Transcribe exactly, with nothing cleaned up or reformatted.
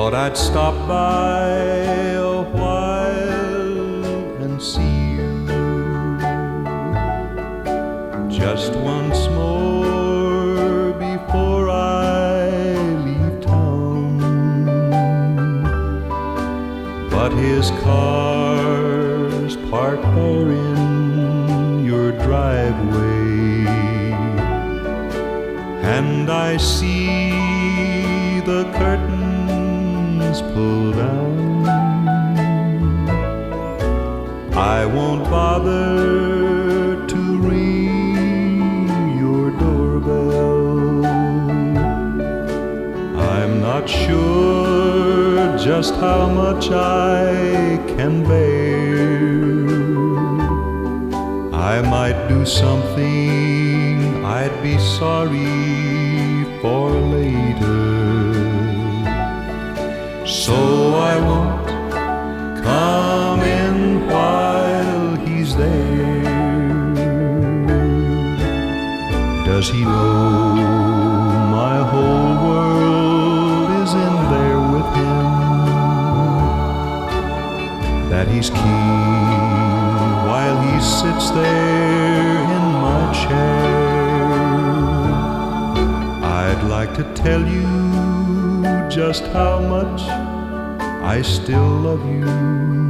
Thought I'd stop by a while and see you just once more before I leave town. But his car's parked there in your driveway, and I see the curtains pull down. I won't bother to ring your doorbell. I'm not sure just how much I can bear. I might do something I'd be sorry for later. So I won't come in while he's there. Does he know my whole world is in there with him? That he's keen while he sits there in my chair? I'd like to tell you just how much I still love you.